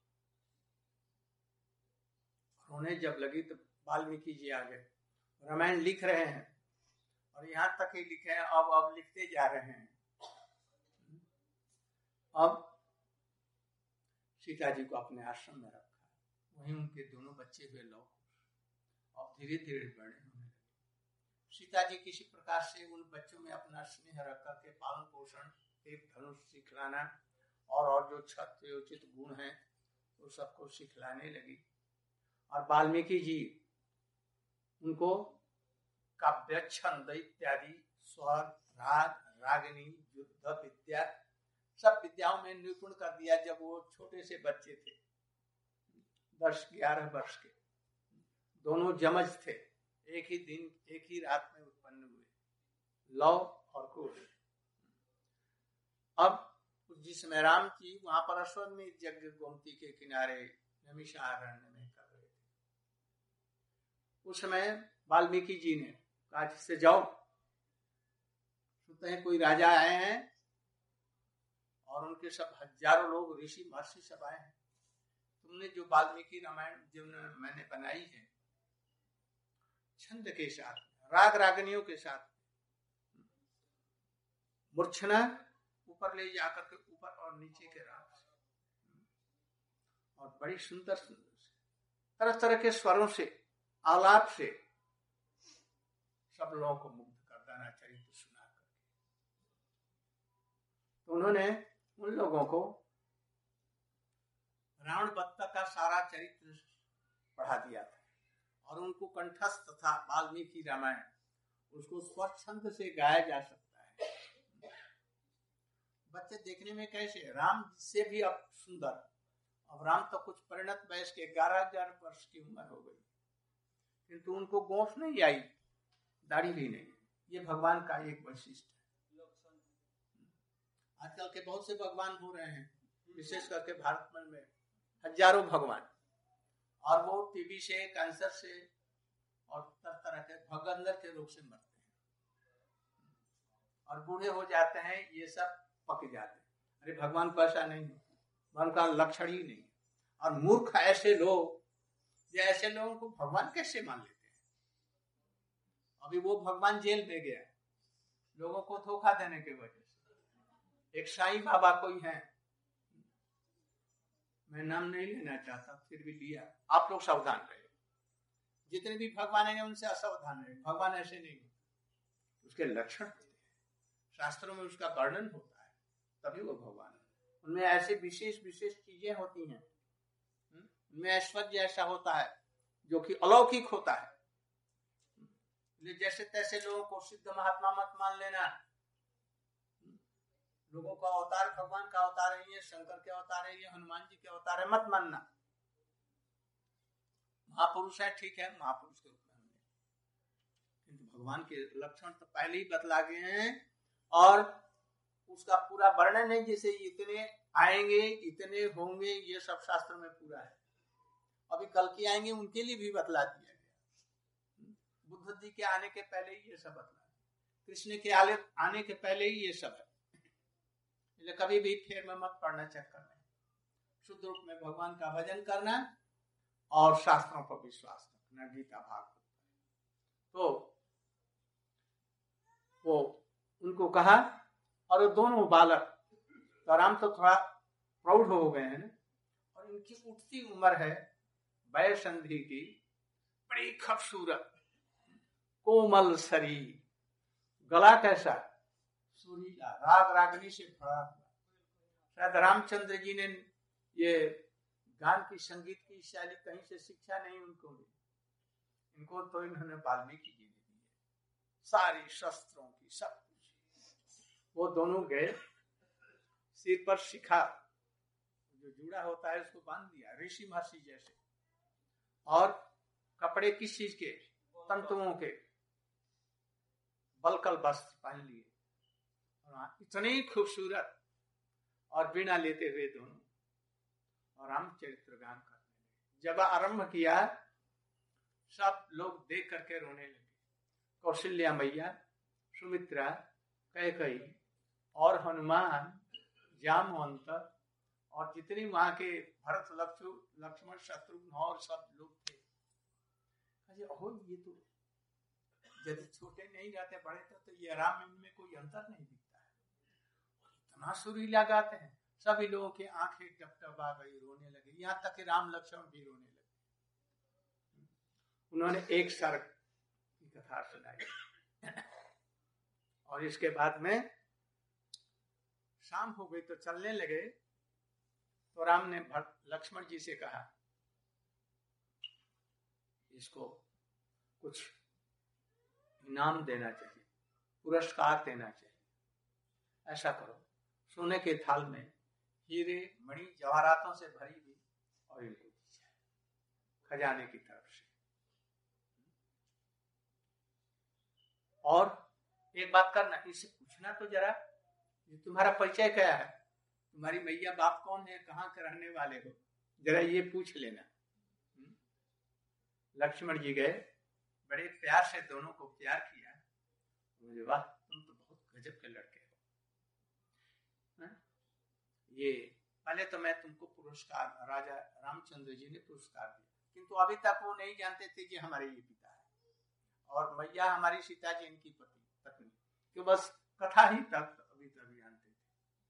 रोने जब लगी तो वाल्मीकि जी आ गए, रामायण लिख रहे हैं और यहाँ तक ही लिखे हैं, अब अब लिखते जा रहे हैं। अब सीता जी को अपने आश्रम में रखा, वहीं उनके दोनों बच्चे हुए लौ और धीरे धीरे बड़े होने लगे। सीता जी किसी प्रकार से उन बच्चों में अपना स्नेह रख करके पालन पोषण, एक धनुष सिखलाना और और जो क्षत्रियोचित गुण हैं वो सबको सिखलाने लगी। और वाल्मीकि जी उनको काव्य, छंद इत्यादि, स्वर, राग, रागिनी, युद्ध विद्या, सब विद्याओं में निपुण कर दिया। जब वो छोटे से बच्चे थे, दस ग्यारह वर्ष के, दोनों जमज थे, एक ही दिन एक ही रात में उत्पन्न हुए, लव और कुश। अब जिस समय राम जी वहां पर अश्वमेध यज्ञ गोमती के किनारे नैमिषारण्य में कर रहे थे। उस समय वाल्मीकि जी ने कहा जिससे जाओ, सुनते हैं कोई राजा आए हैं और उनके सब हजारों लोग ऋषि महर्षि सब आए हैं, तुमने जो वाल्मीकि रामायण जो मैंने बनाई है छंद के साथ, राग रागनियों के साथ, मूर्छना ऊपर ले जाकर के ऊपर और नीचे के राग से, और बड़ी सुंदर सुंदर तरह तरह के स्वरों से, आलाप से सब लोगों को मुग्ध कर देना चरित्र सुना करके। तो उन्होंने उन लोगों को रावण बत्ता का सारा चरित्र पढ़ा दिया था और उनको कंठस्थ था वाल्मीकि रामायण, उसको स्वच्छंद से गाया जा सकता है। बच्चे देखने में कैसे, राम से भी अब सुंदर। अब राम तो कुछ परिणत वयस के ग्यारह हजार वर्ष की उम्र हो गई, किंतु उनको गोंफ नहीं आई, दाढ़ी भी नहीं। ये भगवान का एक वैशिष्ट है। आजकल के बहुत से भगवान हो रहे हैं, विशेष करके भारत में हजारों भगवान, और वो टीबी से, कैंसर से और तरह तरह के भगंदर के रोग से मरते हैं और बूढ़े हो जाते हैं, ये सब पक जाते हैं। अरे भगवान को ऐसा नहीं, भगवान का लक्षण ही नहीं। और मूर्ख ऐसे लोग, ये ऐसे लोगों को भगवान कैसे मान लेते हैं। अभी वो भगवान जेल में गया लोगों को धोखा देने की वजह से। एक साईं बाबा कोई है, मैं नाम नहीं लेना चाहता, फिर भी लिया। आप लोग सावधान रहे, जितने भी भगवान हैं उनसे असावधान रहे। भगवान ऐसे नहीं होते, उसके लक्षण होते हैं, शास्त्रों में उसका वर्णन होता है, तभी वो भगवान है। उनमें ऐसे विशेष विशेष चीजें होती हैं, उनमें ऐश्वर्य ऐसा होता है जो कि अलौकिक होता है। जैसे तैसे लोगों को सिद्ध महात्मा मत मान लेना। लोगों का अवतार भगवान का अवतार है, ये शंकर के अवतार है, ये हनुमान जी के अवतार है, मत मानना। महापुरुष है, ठीक है, महापुरुष के रूप में हमने, किंतु भगवान के लक्षण तो पहले ही बतला गए हैं और उसका पूरा वर्णन है। जैसे इतने आएंगे, इतने होंगे, ये सब शास्त्र में पूरा है। अभी कल की आएंगे उनके लिए भी बतला दिया गया। बुद्ध जी के आने के पहले ही ये सब बतला, कृष्ण के आने के पहले ही ये सब है। इसलिए कभी भी फेर में मत पड़ना, चक्कर में शुद्ध रूप में भगवान का भजन करना और शास्त्रों पर विश्वास रखना, गीता भागवत। तो वो उनको कहा, और दोनों बालक, तो राम तो थोड़ा प्रौढ़ हो गए हैं और इनकी उठती उम्र है वय संधि की, बड़ी खूबसूरत कोमल शरीर, गला कैसा सुरीला, राग रागनी से भरा हुआ। शायद रामचंद्र जी ने ये गान की, संगीत की शैली कहीं से शिक्षा नहीं उनको दी, इनको तो इन्होंने वाल्मीकि जी ने दी है, सारी शस्त्रों की सब कुछ। वो दोनों गए, सिर पर शिखा जो जुड़ा होता है उसको बांध दिया ऋषि महर्षि जैसे, और कपड़े किस चीज के, तंतुओं के बलकल वस्त्र पहन लिए, इतनी खूबसूरत, और बिना लेते हुए दोनों और रामचरित्र गान करने लगे। जब आरंभ किया सब लोग देख करके रोने लगे। कौशल्या मैया, सुमित्रा, कैकेयी और हनुमान, जामवंत और जितने वहां के भरत, लक्ष्मण, शत्रुघ्न और सब लोग थे। ओहो, ये तो यदि छोटे नहीं जाते बड़े तो, तो ये राम इनमें कोई अंतर नहीं दिखता है, इतना सुरीला गाते हैं। सभी लोगों की आंखें टपटपा गई, रोने लगे, यहाँ तक कि राम लक्ष्मण भी रोने लगे। उन्होंने एक सर्ग की कथा सुनाई और इसके बाद में शाम हो गई तो चलने लगे। तो राम ने लक्ष्मण जी से कहा, इसको कुछ इनाम देना चाहिए, पुरस्कार देना चाहिए। ऐसा करो, सोने के थाल में हीरे मणि जवाहरातों से भरी हुई और इनको दीजिए खजाने की तरफ से। और एक बात करना, इससे पूछना तो जरा, तुम्हारा परिचय क्या है, तुम्हारी मैया बाप कौन है, कहाँ के रहने वाले हो, जरा ये पूछ लेना। लक्ष्मण जी गए, बड़े प्यार से दोनों को प्यार किया। मुझे वाह, तुम तो बहुत गजब के लड़के हो। ये पहले तो मैं तुमको पुरस्कार, राजा रामचंद्र जी ने पुरस्कार दिया, किंतु अभी तक वो नहीं जानते थे कि हमारे ये पिता है और मैया हमारी सीता जी इनकी पत्नी पत्नी क्यों, बस कथा ही तक अभी तक जानते थे।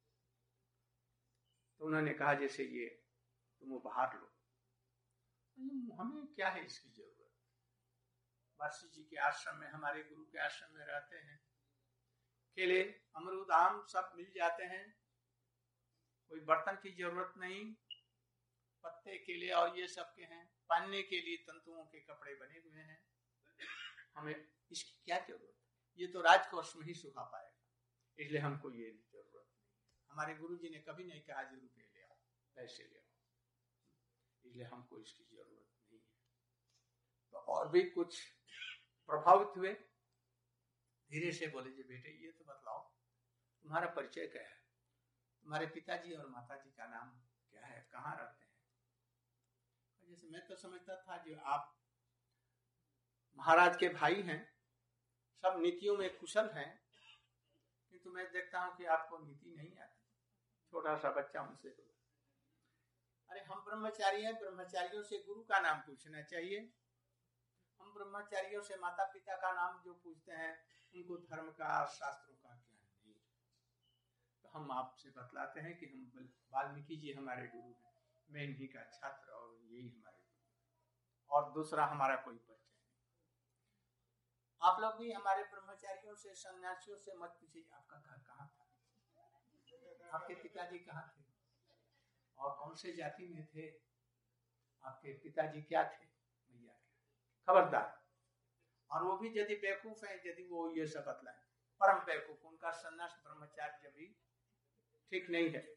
तो उन्होंने कहा जैसे ये तुम उपहार लो। हमें क्या है इसकी जरूरत, वासी जी के आश्रम में, हमारे गुरु के आश्रम में रहते हैं, केले अमरूद आम सब मिल जाते हैं, कोई बर्तन की जरूरत नहीं, पत्ते केले और ये सब के हैं, पहनने के लिए तंतुओं के कपड़े बने हुए हैं, हमें इसकी क्या जरूरत है, ये तो राजकोष में ही सुखा पाएगा, इसलिए हमको ये जरूरत नहीं। हमारे गुरु जी ने कभी नहीं कहा जी रुपये ले आओ, पैसे ले आओ, इसलिए हमको इसकी जरूरत नहीं है। तो और भी कुछ प्रभावित हुए, धीरे से बोले जी बेटे ये तो बतलाओ तुम्हारा परिचय क्या है, तुम्हारे पिताजी और माताजी का नाम क्या है, कहाँ रहते हैं। जैसे मैं तो समझता था जो आप महाराज के भाई हैं, सब नीतियों में कुशल हैं, किंतु मैं देखता हूँ कि आपको नीति नहीं आती। छोटा सा बच्चा उनसे बोला, अरे हम ब्रह्मचारी हैं, ब्रह्मचारियों से गुरु का नाम पूछना चाहिए, हम ब्रह्मचारियों से माता पिता का नाम जो पूछते हैं उनको धर्म का शास्त्रों का ज्ञान नहीं। तो हम आपसे बतलाते हैं कि हम वाल्मीकि जी हमारे गुरु हैं, मैं इन्हीं का छात्र और यही हमारे गुरु, और दूसरा हमारा कोई परिचय नहीं। आप लोग भी हमारे ब्रह्मचारियों से, सन्यासियों से मत पूछिए आपका घर कहाँ था, आपके पिताजी कहाँ थे और कौन से जाति में थे, आपके पिताजी क्या थे, भैया क्या, खबरदार। और वो भी यदि बेवकूफ है, यदि वो ये सब बतलाए, परम बेवकूफ, उनका सन्यास ब्रह्मचार्य भी ठीक नहीं है।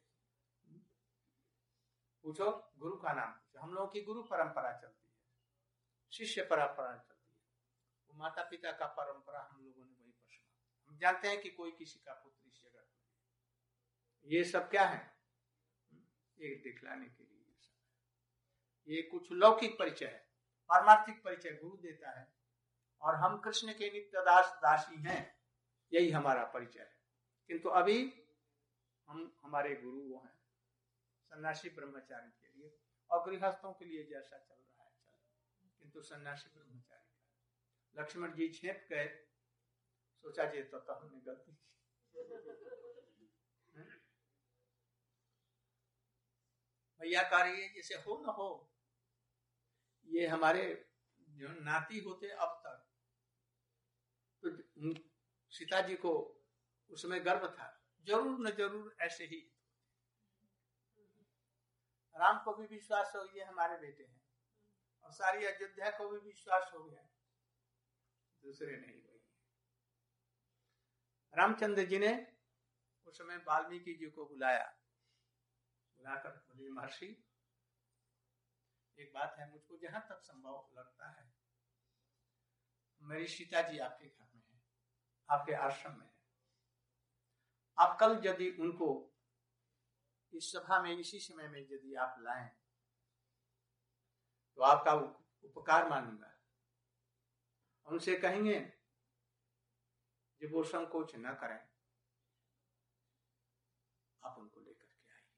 पूछो गुरु का नाम पूछो, हम लोगों की गुरु परंपरा चलती है, शिष्य परंपरा चलती है, वो माता पिता का परंपरा हम लोगों ने वही पर सुना। हम जानते हैं कि कोई किसी का पुत्र इस जगत में, ये सब क्या है, एक दिखलाने के लिए ये सब, ये कुछ लौकिक परिचय है, पारमार्थिक परिचय गुरु देता है, और हम कृष्ण के नित्य दास दासी हैं, यही हमारा परिचय है। किंतु अभी हम हमारे गुरु वो हैं सन्यासी ब्रह्मचारी के लिए, और गृहस्थों के लिए जैसा चल रहा है चल, किंतु सन्यासी ब्रह्मचारी का। लक्ष्मण जी झेप गए, सोचा जी तो, तो हमने गलती की। भैया कह रही है जैसे हो न हो, ये हमारे जो नाती होते अब तक, तो सीता जी को उसमें गर्व था, जरूर न जरूर ऐसे ही। राम को भी विश्वास हो ये हमारे बेटे हैं, और सारी अयोध्या को भी विश्वास हो गया, दूसरे नहीं हुए। रामचंद्र जी ने उस समय वाल्मीकि जी को बुलाया, बुलाकर बोले महर्षि एक बात है, मुझको जहां तक संभव लगता है, मेरी सीता जी आपके घर में है, आपके आश्रम में है, आप कल यदि उनको इस सभा में इसी समय में यदि आप लाएं तो आपका उपकार मानूंगा। उनसे कहेंगे जब वो संकोच न करें, आप उनको लेकर के आइए।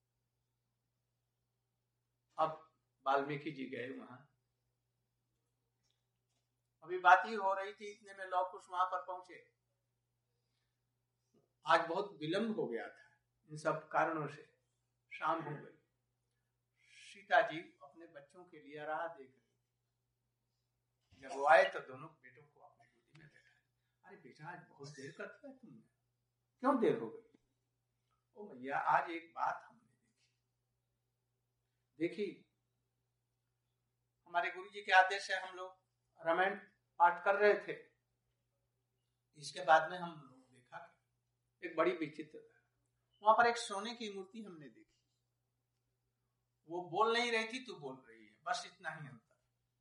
अब वाल्मीकि जी गए वहां, अभी बात ही हो रही थी, इतने में लौ कुश वहां पर पहुंचे। आज बहुत विलंब हो गया था इन सब कारणों से, शाम हो गई। सीता जी अपने बच्चों के लिए राह देख रही। जब वो आए तो दोनों बेटों को अपने गोदी में बैठा, अरे बेटा आज बहुत देर कर दिया तुमने, क्यों देर हो गई? ओ भैया आज एक बात हमने देखी देखी हमारे गुरु जी के आदेश से हम लोग रामायण पाठ कर रहे थे, इसके बाद में हम लोग देखा एक बड़ी विचित्र, वहां पर एक सोने की मूर्ति हमने देखी, वो बोल नहीं रही थी तो बोल रही है, बस इतना ही अंतर।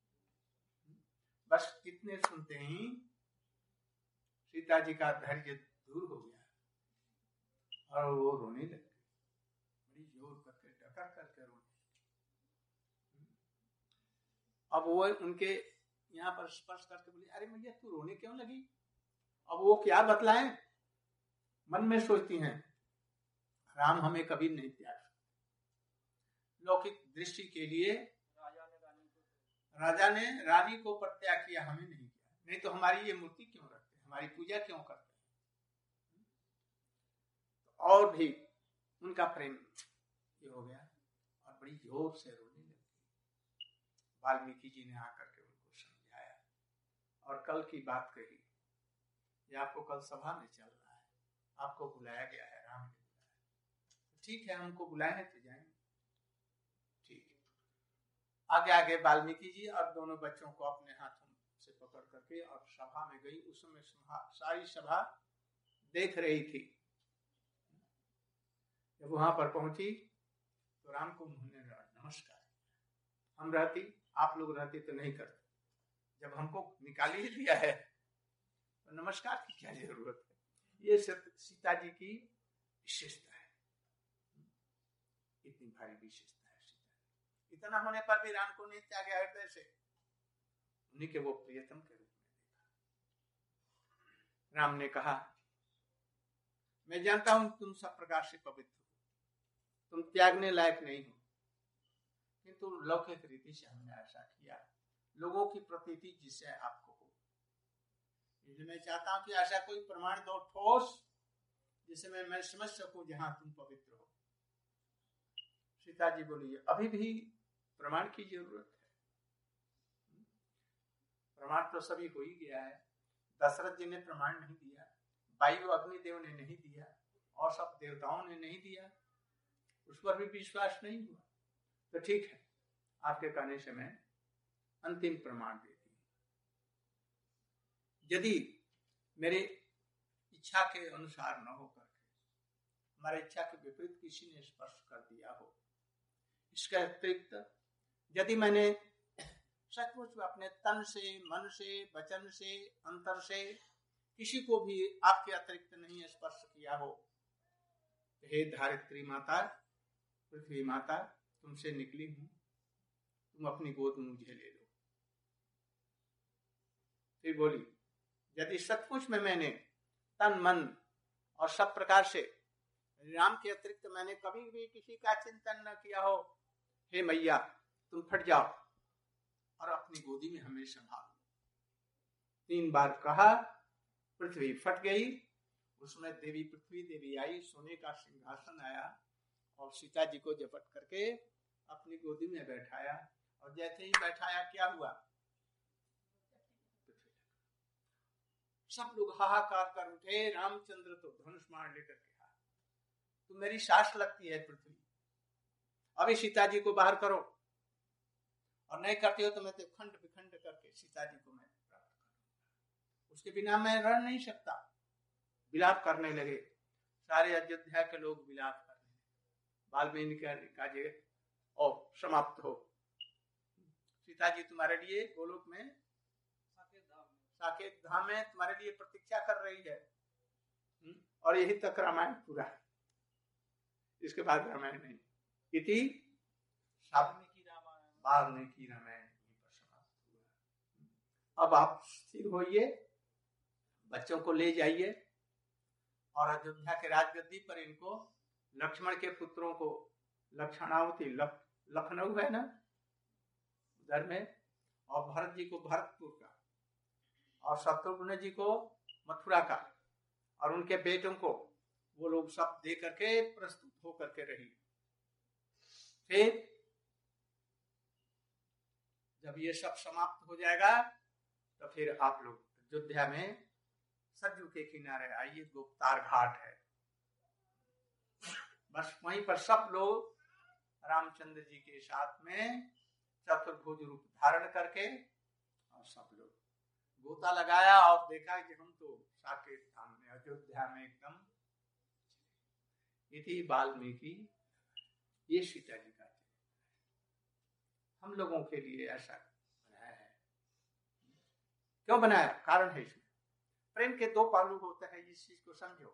बस इतने सुनते ही सीता जी का धैर्य दूर हो गया और वो रोने लग गई, बड़ी जोर करके डकर करके रोने। अब वो उनके यहाँ पर स्पर्श करके बोली, अरे मैया तू रोने क्यों लगी? अब वो क्या बतलाएं? मन में सोचती हैं राम हमें कभी नहीं त्याग। लौकिक दृष्टि के लिए राजा ने रानी को परित्याग किया, हमें नहीं किया। नहीं तो हमारी ये मूर्ति क्यों रखते, हमारी पूजा क्यों करते? और भी उनका प्रेम ये हो गया और बड़ी जोर से रोने लगी। वाल्मीकि जी ने आकर के उनको समझाया और कल की बात कही, ये आपको कल सभा में चल रहा है, आपको बुलाया गया है, राम ने बुलाया। ठीक है, हमको बुलाए हैं तो जाएंगे। ठीक है, आगे आगे वाल्मीकि जी और दोनों बच्चों को अपने हाथों से पकड़ करके और सभा में गई। उस समय सारी सभा देख रही थी। जब वहां पर पहुंची तो राम को उन्होंने नमस्कार, हम रहती, आप लोग रहते तो नहीं करते, जब हमको निकाल ही दिया है तो नमस्कार की क्या जरूरत है? ये सीता जी की विशेषता है, इतनी भारी विशेषता है सीता। इतना होने पर भी राम को नहीं त्यागा हृदय से, उन्हीं के वो प्रियतम के रूप में देखा। राम ने कहा, मैं जानता हूं तुम सब प्रकार से पवित्र हो, तुम त्यागने लायक नहीं हो, किंतु लौकिक रीति से हमने ऐसा किया, लोगों की प्रतीति जिससे आपको हो। इसलिए मैं चाहता हूं कि ऐसा कोई प्रमाण दो ठोस, जिससे मैं मैं समझ सकूं जहां तुम पवित्र हो। सीता जी बोली, अभी भी प्रमाण की जरूरत है। प्रमाण तो सभी हो ही गया है। दशरथ जी ने प्रमाण नहीं दिया, वायु अग्निदेव ने नहीं दिया, और सब देवताओं ने नहीं दिया, उस पर भी विश्वास नहीं हुआ। तो ठीक है, आपके कहने से मैं अंतिम प्रमाण देती हूँ। यदि मेरे इच्छा के अनुसार न होकर के हमारी इच्छा के विपरीत किसी ने स्पर्श कर दिया हो, इसके अतिरिक्त यदि मैंने सचमुच अपने तन से, मन से, वचन से, अंतर से किसी को भी आपके अतिरिक्त नहीं स्पर्श किया हो, हे धारित्री माता, पृथ्वी माता, तुमसे निकली हूं, तुम अपनी गोद में मुझे ले लो। फिर बोली, यदि सचमुच में मैंने तन, मन और सब प्रकार से राम के अतिरिक्त मैंने कभी भी किसी का चिंतन न किया हो, हे मैया तुम फट जाओ और अपनी गोदी में हमें संभालो। तीन बार कहा, पृथ्वी फट गई। उसमें देवी पृथ्वी देवी आई, सोने का सिंहासन आया और सीता जी को झपट करके अपनी गोदी में बैठाया। और जैसे ही बैठाया, क्या हुआ? सब लोग हाहाकार कर उठे। रामचंद्र तो धनुष मार लेकर के कहा, तो मेरी सांस लगती है पृथ्वी, अभी सीता जी को बाहर करो, और नहीं करते हो तो मैं तो खंड विखंड करके सीता जी को मैं प्राप्त करूंगा, उसके बिना मैं रह नहीं सकता। विलाप करने लगे, सारे अयोध्या के लोग विलाप करने लगे। वाल्मीकि का जे और समाप्त हो, सीता जी तुम्हारे लिए गोलोक में, साकेत धाम में तुम्हारे लिए प्रतीक्षा कर रही है। और यही तक रामायण पूरा है, इसके बाद रामायण नहीं। इति वाल्मीकि रामायण पर समाप्त हुआ। अब आप स्थिर होइए, बच्चों को ले जाइए और अयोध्या के राजगद्दी पर इनको, लक्ष्मण के पुत्रों को, लक्षणावती लख, लखनऊ है ना उधर में, और भरत जी को भरतपुर का, और शत्रुघ्न जी को मथुरा का, और उनके बेटों को वो लोग सब दे करके प्रस्तुत होकर के रही। फिर जब ये सब समाप्त हो जाएगा तो फिर आप लोग अयोध्या में सरयू के किनारे आइए, गुप्तार घाट है, बस वहीं पर सब लोग रामचंद्र जी के साथ में चतुर्भुज रूप धारण करके, और सब लोग गोता लगाया और देखा कि हम तो साकेत धाम में, अयोध्या में एकदम। इति वाल्मीकि, ये सीता जी का हम लोगों के लिए ऐसा बनाया है। क्यों बनाया? कारण है इसमें। प्रेम के दो पहलू होते हैं, इस चीज को समझो।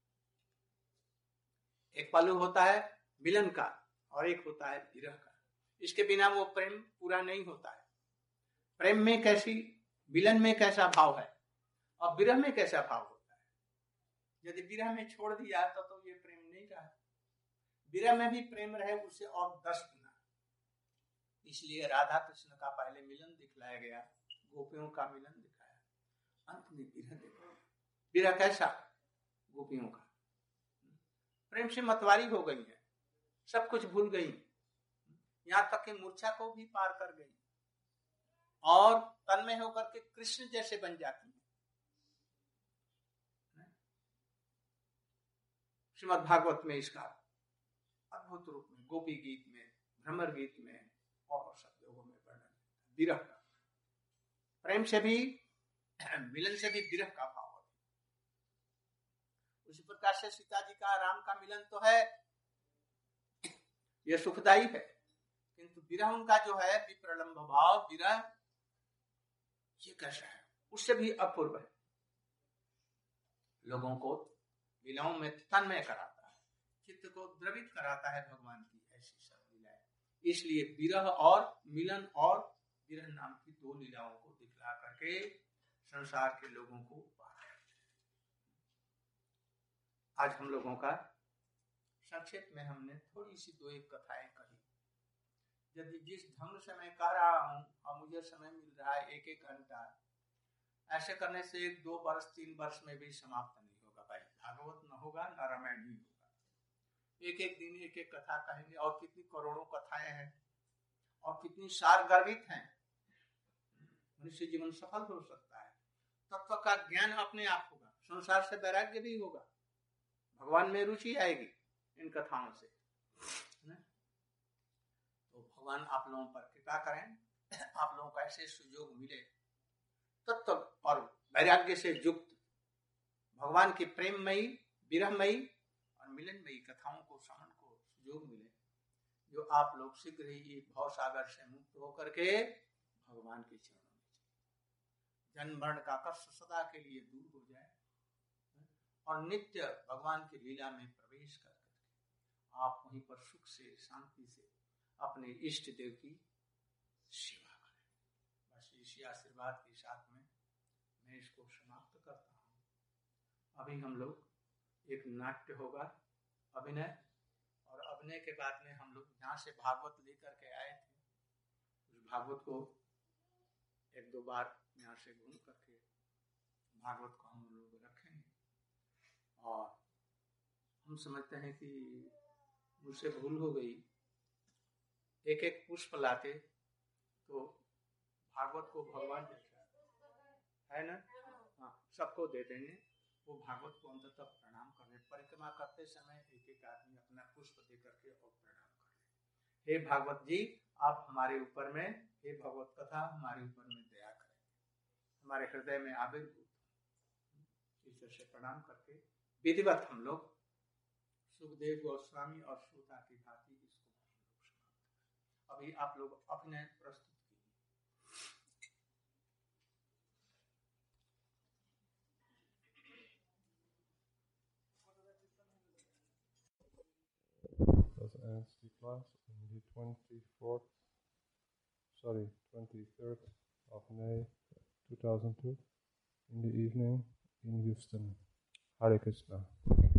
एक पहलू होता है मिलन का और एक होता है विरह का। इसके बिना वो प्रेम पूरा नहीं होता है। प्रेम में कैसी, मिलन में कैसा भाव है और विरह में कैसा भाव होता है। यदि विरह में छोड़ दिया तो, तो ये प्रेम नहीं रहा। विरह में भी प्रेम रहे उससे और दस गुना। इसलिए राधा कृष्ण का पहले मिलन दिखलाया गया, गोपियों का मिलन दिखाया, अंत में विरह दिखाया। विरह कैसा? गोपियों का प्रेम से मतवारी हो गई है, सब कुछ भूल गई, यहां तक कि मूर्छा को भी पार कर गई और तन्मय होकर के कृष्ण जैसे बन जाती है। श्रीमद् भागवत में इसका अद्भुत रूप में, गोपी गीत में, भ्रमर गीत में और सब लोगों में वर्णन। विरह का, प्रेम से भी, मिलन से भी विरह का भाव होता है। उसी प्रकार से सीता जी का राम का मिलन तो है, यह सुखदायी है, किंतु विरह उनका जो है विप्रलंब भाव, विरह ये कैसा है, उससे भी अपूर्व है। लोगों को लीलाओं में तन्मय कराता है, चित्त को द्रवित कराता है भगवान की ऐसी सब लीलाएं। इसलिए विरह और मिलन और विरह नाम की दो लीलाओं को दिखला करके संसार के लोगों को पार। आज हम लोगों का संक्षेप में हमने थोड़ी सी दो एक कथाएं कही। यदि जिस ढंग से मैं कह रहा हूं और मुझे समय मिल रहा है एक एक घंटा, ऐसे करने से एक दो वर्ष तीन वर्ष में भी समाप्त नहीं होगा भाई। भागवत न होगा न रामायण नहीं होगा। एक एक दिन एक एक कथा कहेंगे और कितनी करोड़ों कथाएं हैं और कितनी सार गर्भित हैं। मनुष्य जीवन सफल हो सकता है, तत्व का ज्ञान अपने आप होगा, संसार से वैराग्य भी होगा, भगवान में रुचि आएगी इन कथाओं से। तो भगवान आप लोगों पर कृपा करें, आप लोगों को ऐसे सुयोग मिले तत्व और वैराग्य से युक्त भगवान की प्रेममयी, विरहमयी और मिलनमयी कथाओं को श्रवण को सुयोग मिले, जो आप लोग शीघ्र ही भव सागर से मुक्त होकर के भगवान के चरणों में जन्म मरण का कष्ट सदा के लिए दूर हो जाए और नित्य भगवान की लीला में प्रवेश कर करके आप वहीं पर सुख से, शांति से अपने इष्ट देव की सेवा करें। बस इसी आशीर्वाद के साथ में मैं इसको समाप्त करता हूँ। अभी हम लोग एक नाट्य होगा, अभिनय, और अभिनय के बाद में हम लोग जहाँ से भागवत लेकर के आए थे उस भागवत को एक दो बार यहाँ से घूम करके भागवत को हम लोग रखेंगे। और हम समझते हैं कि मुझसे भूल हो गई, एक एक पुष्प लाते तो भागवत को भगवान जैसा है ना, हाँ, सबको दे देंगे। वो भागवत को अंततः प्रणाम करने, परिक्रमा करते समय एक एक आदमी अपना पुष्प दे करके और प्रणाम करें। हे भागवत जी, आप हमारे ऊपर में, हे भगवत कथा हमारे ऊपर में दया करें, हमारे हृदय में आविर्भूत। इस तरह से प्रणाम करके विधिवत हम लोग सुखदेव गोस्वामी और श्रोता की भांति इसको अभी आप लोग अपने प्रस्तुत ends the class on the twenty-fourth, sorry, twenty-third of May two thousand two in the evening in Houston. Hare Krishna.